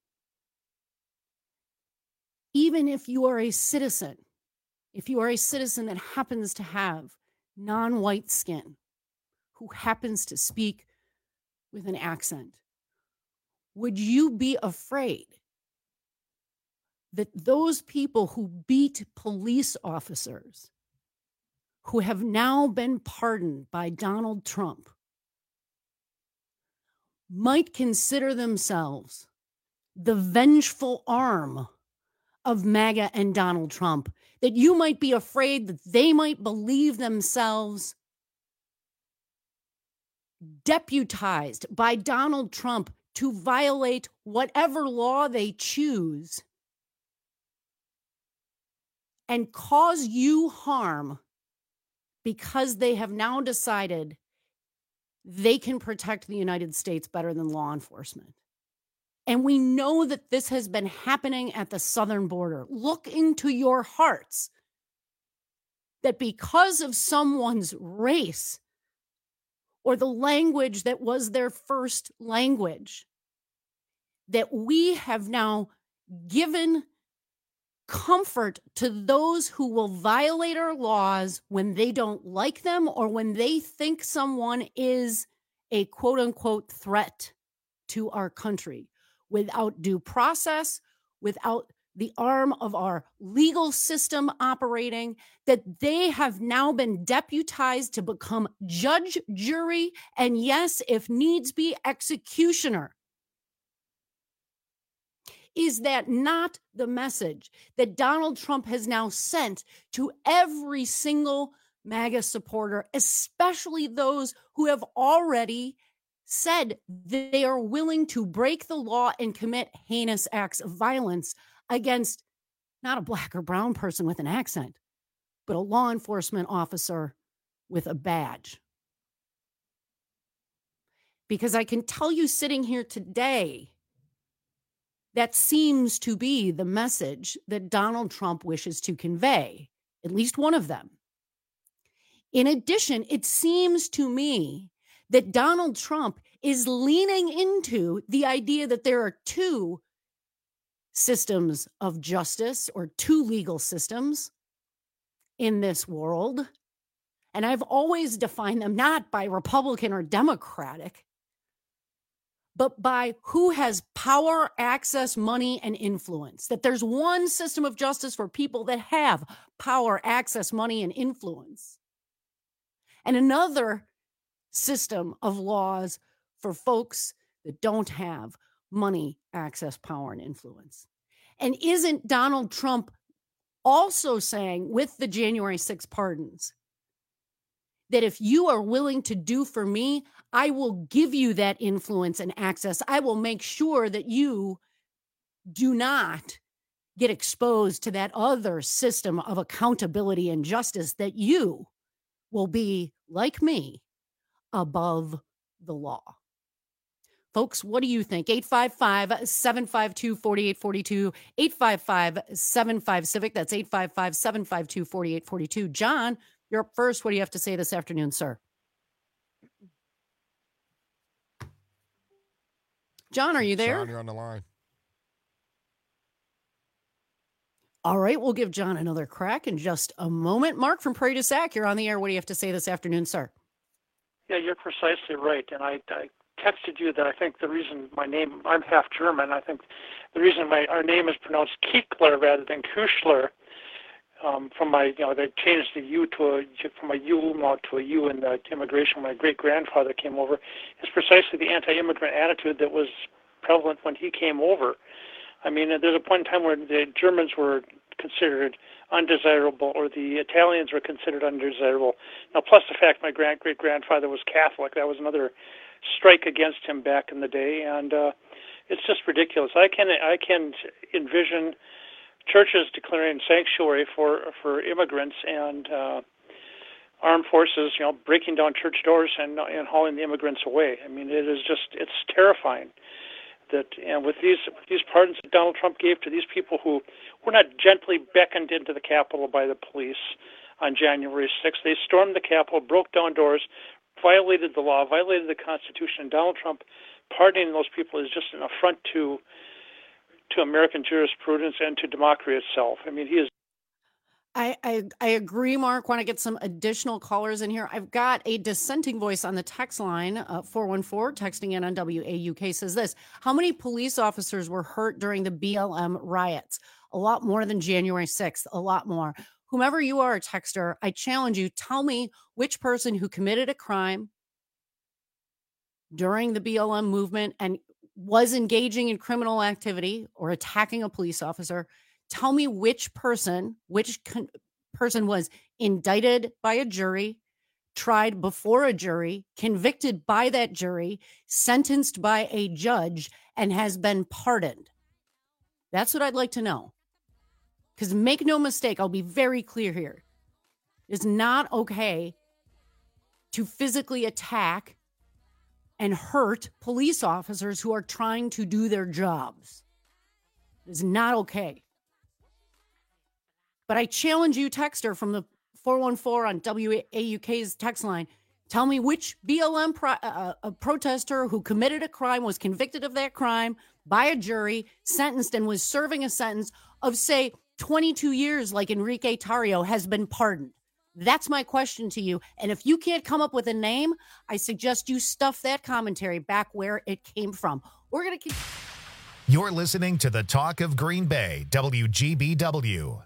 even if you are a citizen, that happens to have non-white skin, who happens to speak with an accent, would you be afraid that those people who beat police officers, who have now been pardoned by Donald Trump, might consider themselves the vengeful arm of MAGA and Donald Trump, that you might be afraid that they might believe themselves deputized by Donald Trump to violate whatever law they choose and cause you harm because they have now decided they can protect the United States better than law enforcement. And we know that this has been happening at the southern border. Look into your hearts that because of someone's race or the language that was their first language, that we have now given comfort to those who will violate our laws when they don't like them or when they think someone is a quote unquote threat to our country, without due process, without the arm of our legal system operating, that they have now been deputized to become judge, jury, and yes, if needs be, executioner. Is that not the message that Donald Trump has now sent to every single MAGA supporter, especially those who have already said that they are willing to break the law and commit heinous acts of violence against not a black or brown person with an accent, but a law enforcement officer with a badge. Because I can tell you sitting here today, that seems to be the message that Donald Trump wishes to convey, at least one of them. In addition, it seems to me that Donald Trump is leaning into the idea that there are two systems of justice or two legal systems in this world. And I've always defined them not by Republican or Democratic, but by who has power, access, money, and influence. That there's one system of justice for people that have power, access, money, and influence, and another system of laws for folks that don't have money, access, power, and influence. And isn't Donald Trump also saying with the January 6 pardons that if you are willing to do for me, I will give you that influence and access. I will make sure that you do not get exposed to that other system of accountability and justice, that you will be, like me, above the law. Folks, what do you think? 855-752-4842, 855-75-CIVIC. That's 855-752-4842. John, you're up first. What do you have to say this afternoon, sir? John, are you there? John, you're on the line. All right, we'll give John another crack in just a moment. Mark from Prairie du Sac, you're on the air. What do you have to say this afternoon, sir? Yeah, you're precisely right. And I texted you that I think the reason my name, I'm half German, I think the reason our name is pronounced Kiekler rather than Kuschler, from my, they changed the U from a U now to a U in the immigration when my great-grandfather came over, is precisely the anti-immigrant attitude that was prevalent when he came over. I mean, there's a point in time where the Germans were considered undesirable, or the Italians were considered undesirable. Now, plus the fact my great-grandfather was Catholic, that was another strike against him back in the day, and it's just ridiculous. I can envision churches declaring sanctuary for immigrants, and armed forces, breaking down church doors and hauling the immigrants away. I mean, it's terrifying that, and with these pardons that Donald Trump gave to these people who were not gently beckoned into the Capitol by the police on January 6th. They stormed the Capitol, broke down doors, violated the law, violated the Constitution. And Donald Trump pardoning those people is just an affront to American jurisprudence and to democracy itself. I mean, he is. I agree, Mark. Want to get some additional callers in here? I've got a dissenting voice on the text line, 414, texting in on WAUK, says this: how many police officers were hurt during the BLM riots? A lot more than January 6th, a lot more. Whomever you are, texter, I challenge you, tell me which person who committed a crime during the BLM movement and was engaging in criminal activity or attacking a police officer. Tell me which person was indicted by a jury, tried before a jury, convicted by that jury, sentenced by a judge, and has been pardoned. That's what I'd like to know. Because make no mistake, I'll be very clear here. It's not okay to physically attack and hurt police officers who are trying to do their jobs. It's not okay. But I challenge you, texter, from the 414 on WAUK's text line, tell me which BLM protester who committed a crime, was convicted of that crime by a jury, sentenced, and was serving a sentence of, say, 22 years like Enrique Tarrio, has been pardoned. That's my question to you. And if you can't come up with a name, I suggest you stuff that commentary back where it came from. We're going to keep. You're listening to the Talk of Green Bay, WGBW.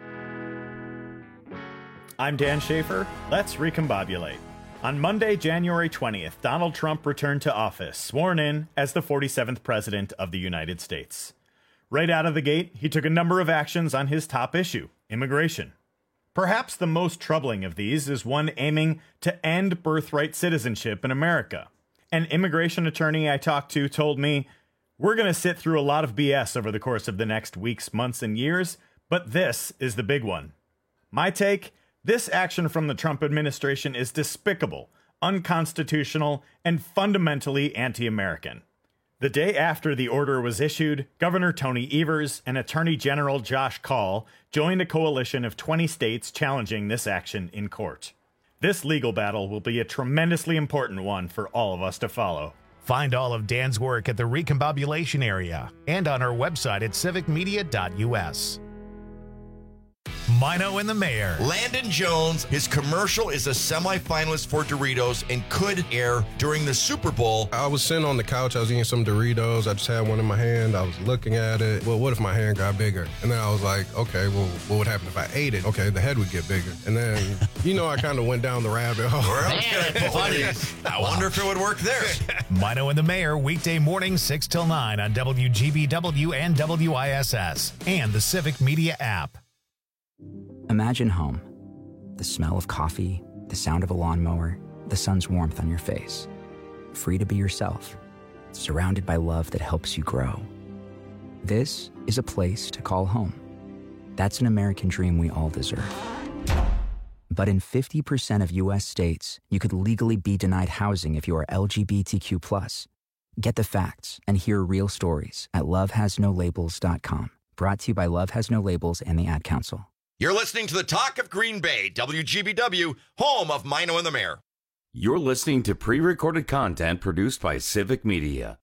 I'm Dan Schaefer. Let's recombobulate. On Monday, January 20th, Donald Trump returned to office, sworn in as the 47th President of the United States. Right out of the gate, he took a number of actions on his top issue, immigration. Perhaps the most troubling of these is one aiming to end birthright citizenship in America. An immigration attorney I talked to told me, "We're going to sit through a lot of BS over the course of the next weeks, months, and years, but this is the big one." My take: This action from the Trump administration is despicable, unconstitutional, and fundamentally anti-American. The day after the order was issued, Governor Tony Evers and Attorney General Josh Kaul joined a coalition of 20 states challenging this action in court. This legal battle will be a tremendously important one for all of us to follow. Find all of Dan's work at the Recombobulation area and on our website at civicmedia.us. Mino and the Mayor. Landon Jones, his commercial is a semifinalist for Doritos and could air during the Super Bowl. I was sitting on the couch, I was eating some Doritos, I just had one in my hand, I was looking at it. Well, what if my hand got bigger? And then I was like, okay, well, what would happen if I ate it? Okay, the head would get bigger. And then, I kind of went down the rabbit hole. I wonder if it would work there. Mino and the Mayor, weekday mornings 6 till 9 on WGBW and WISS and the Civic Media app. Imagine home. The smell of coffee, the sound of a lawnmower, the sun's warmth on your face. Free to be yourself, surrounded by love that helps you grow. This is a place to call home. That's an American dream we all deserve. But in 50% of U.S. states, you could legally be denied housing if you are LGBTQ+. Get the facts and hear real stories at lovehasnolabels.com. Brought to you by Love Has No Labels and the Ad Council. You're listening to the Talk of Green Bay, WGBW, home of Mino and the Mayor. You're listening to pre-recorded content produced by Civic Media.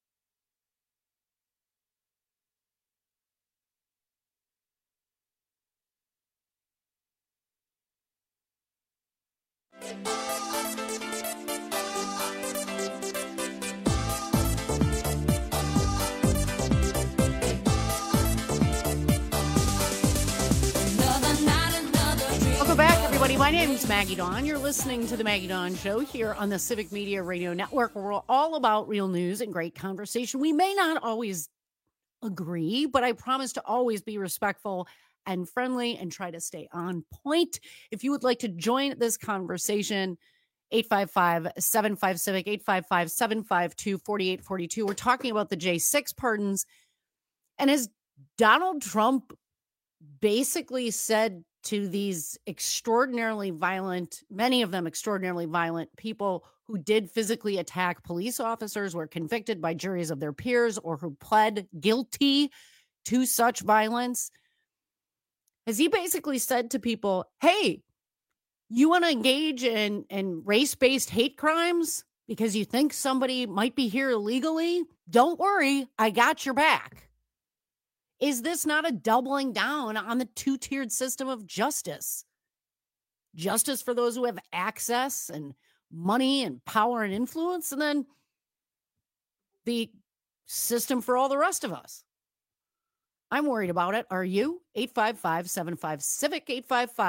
My name is Maggie Dawn. You're listening to the Maggie Dawn Show here on the Civic Media Radio Network, where we're all about real news and great conversation. We may not always agree, but I promise to always be respectful and friendly and try to stay on point. If you would like to join this conversation, 855-75-CIVIC, 855-752-4842. We're talking about the J6 pardons. And as Donald Trump basically said to these extraordinarily violent, many of them extraordinarily violent people who did physically attack police officers, were convicted by juries of their peers, or who pled guilty to such violence, as he basically said to people, hey, you want to engage in race-based hate crimes because you think somebody might be here illegally? Don't worry, I got your back. Is this not a doubling down on the two-tiered system of justice? Justice for those who have access and money and power and influence, and then the system for all the rest of us. I'm worried about it. Are you? 855-75-CIVIC,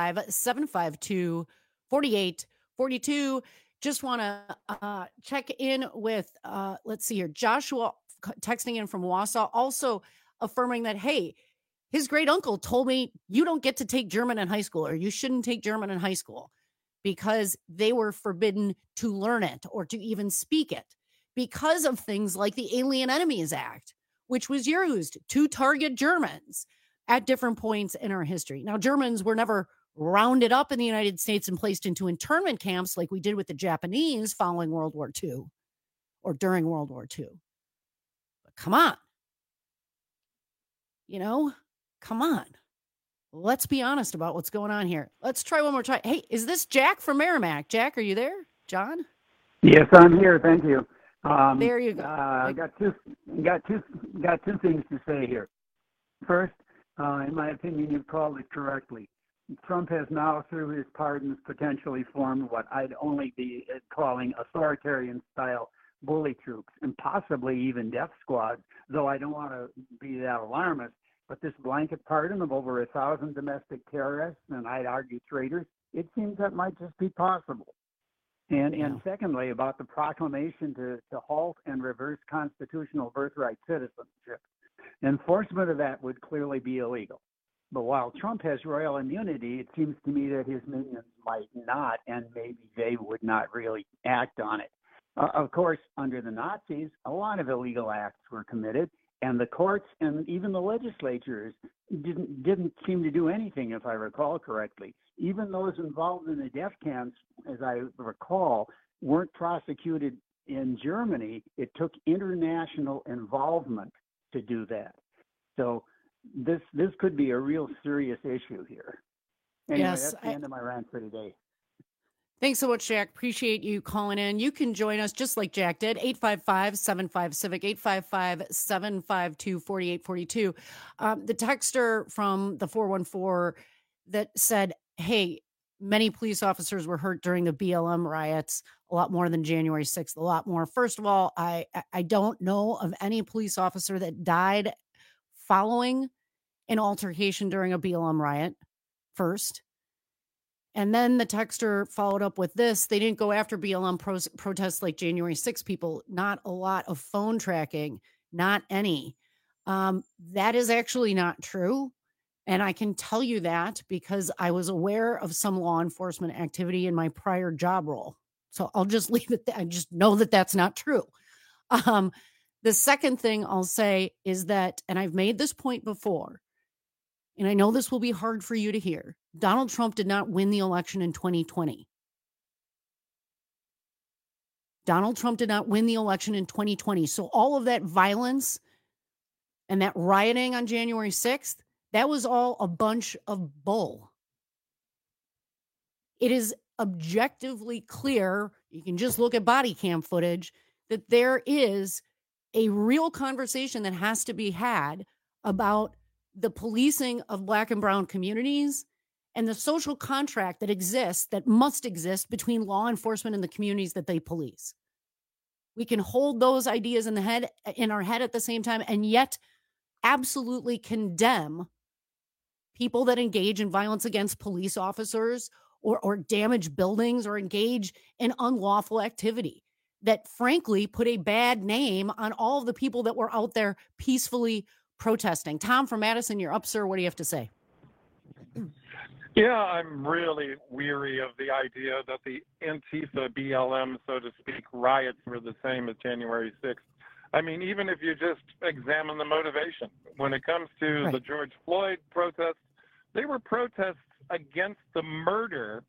855-752-4842. Just want to check in with, let's see here, Joshua texting in from Wausau, also affirming that, hey, his great uncle told me you don't get to take German in high school, or you shouldn't take German in high school because they were forbidden to learn it or to even speak it because of things like the Alien Enemies Act, which was used to target Germans at different points in our history. Now, Germans were never rounded up in the United States and placed into internment camps like we did with the Japanese following World War II or during World War II. But come on. Come on. Let's be honest about what's going on here. Let's try one more try. Hey, is this Jack from Merrimack? Jack, are you there? John? Yes, I'm here. Thank you. There you go. I got two things to say here. First, in my opinion, you've called it correctly. Trump has now, through his pardons, potentially formed what I'd only be calling authoritarian-style bully troops, and possibly even death squads, though I don't want to be that alarmist. But this blanket pardon of over 1,000 domestic terrorists, and I'd argue traitors, it seems that might just be possible. And secondly, about the proclamation to halt and reverse constitutional birthright citizenship. Enforcement of that would clearly be illegal. But while Trump has royal immunity, it seems to me that his minions might not, and maybe they would not really act on it. Of course, under the Nazis, a lot of illegal acts were committed, And the courts and even the legislatures didn't seem to do anything, if I recall correctly. Even those involved in the death camps, as I recall, weren't prosecuted in Germany. It took international involvement to do that. So this could be a real serious issue here. Anyway, Yes, that's the end of my rant for today. Thanks so much, Jack. Appreciate you calling in. You can join us just like Jack did, 855-75-CIVIC, 855-752-4842. The texter from the 414 that said, hey, many police officers were hurt during the BLM riots, a lot more than January 6th, a lot more. First of all, I don't know of any police officer that died following an altercation during a BLM riot first. And then the texter followed up with this. They didn't go after BLM protests like January 6 people. Not a lot of phone tracking, not any. That is actually not true. And I can tell you that because I was aware of some law enforcement activity in my prior job role. So I'll just leave it there. I just know that that's not true. The second thing I'll say is that, and I've made this point before, and I know this will be hard for you to hear, Donald Trump did not win the election in 2020. Donald Trump did not win the election in 2020. So all of that violence and that rioting on January 6th, that was all a bunch of bull. It is objectively clear, you can just look at body cam footage, that there is a real conversation that has to be had about the policing of Black and brown communities and the social contract that exists, that must exist between law enforcement and the communities that they police. We can hold those ideas in our head at the same time and yet absolutely condemn people that engage in violence against police officers or damage buildings or engage in unlawful activity that frankly put a bad name on all of the people that were out there peacefully protesting. Tom from Madison, you're up, sir. What do you have to say? Yeah, I'm really weary of the idea that the Antifa, BLM, so to speak, riots were the same as January 6th. I mean, even if you just examine the motivation, when it comes to the George Floyd protests, they were protests against the murder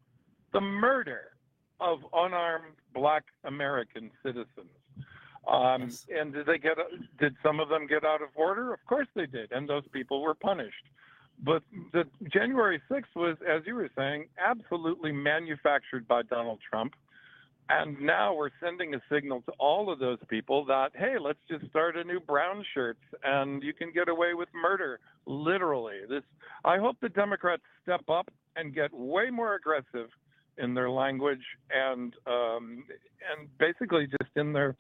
of unarmed Black American citizens. And did some of them get out of order? Of course they did, and those people were punished. But the January 6th was, as you were saying, absolutely manufactured by Donald Trump. And now we're sending a signal to all of those people that, hey, let's just start a new brown shirts and you can get away with murder, literally. I hope the Democrats step up and get way more aggressive in their language and basically just in their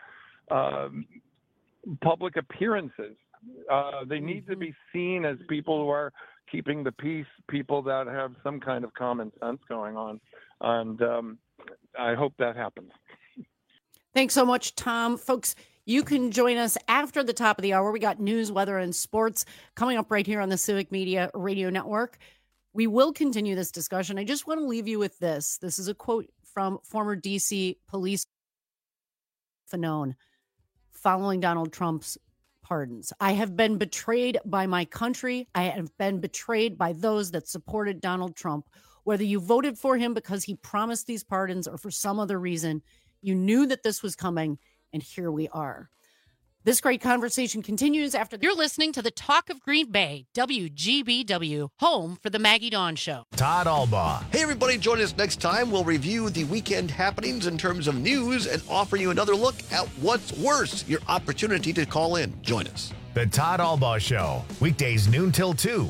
public appearances. They need to be seen as people who are keeping the peace, people that have some kind of common sense going on. And I hope that happens. Thanks so much, Tom. Folks, you can join us after the top of the hour. We got news, weather, and sports coming up right here on the Civic Media Radio Network. We will continue this discussion. I just want to leave you with this. This is a quote from former D.C. police Fanone following Donald Trump's pardons. I have been betrayed by my country. I have been betrayed by those that supported Donald Trump. Whether you voted for him because he promised these pardons or for some other reason, you knew that this was coming, and here we are. This great conversation continues after you're listening to the Talk of Green Bay, WGBW, home for the Maggie Dawn Show. Todd Albaugh. Hey, everybody, join us next time. We'll review the weekend happenings in terms of news and offer you another look at what's worse, your opportunity to call in. Join us. The Todd Albaugh Show, weekdays noon till 2.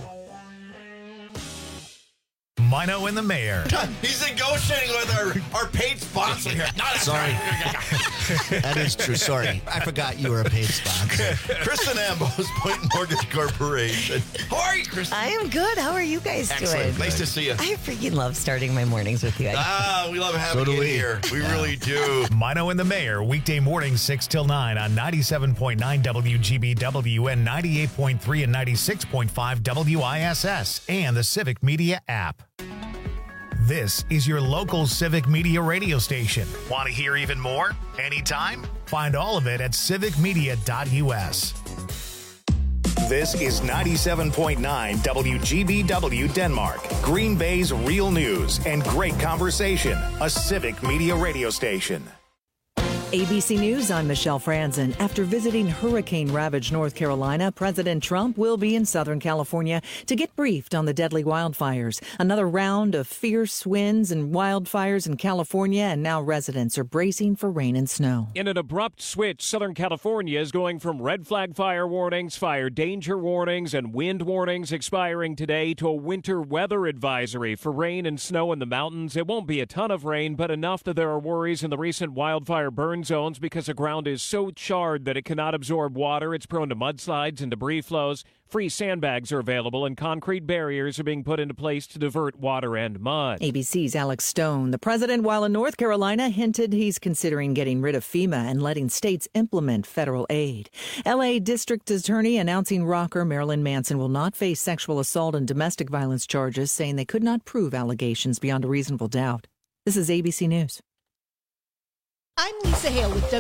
Mino and the Mayor. He's negotiating with our paid sponsor here. Sorry. That is true. Sorry. I forgot you were a paid sponsor. Kristen Ambos, Point Mortgage Corporation. How are you, Kristen? I am good. How are you guys doing? Nice to see you. I freaking love starting my mornings with you. We love having you here. We really do. Mino and the Mayor, weekday mornings 6 till 9 on 97.9 WGBW and 98.3 and 96.5 WISS and the Civic Media app. This is your local Civic Media radio station. Want to hear even more? Anytime? Find all of it at civicmedia.us. This is 97.9 WGBW Denmark, Green Bay's real news and great conversation, a civic media radio station. ABC News, I'm Michelle Franzen. After visiting hurricane-ravaged North Carolina, President Trump will be in Southern California to get briefed on the deadly wildfires. Another round of fierce winds and wildfires in California, and now residents are bracing for rain and snow. In an abrupt switch, Southern California is going from red flag fire warnings, fire danger warnings, and wind warnings expiring today to a winter weather advisory for rain and snow in the mountains. It won't be a ton of rain, but enough that there are worries in the recent wildfire burn zones because the ground is so charred that it cannot absorb water. It's prone to mudslides and debris flows. Free sandbags are available, and concrete barriers are being put into place to divert water and mud. ABC's Alex Stone. The president, while in North Carolina, hinted he's considering getting rid of FEMA and letting states implement federal aid. L.A. District Attorney announcing rocker Marilyn Manson will not face sexual assault and domestic violence charges, saying they could not prove allegations beyond a reasonable doubt. This is ABC News. I'm Lisa Hale with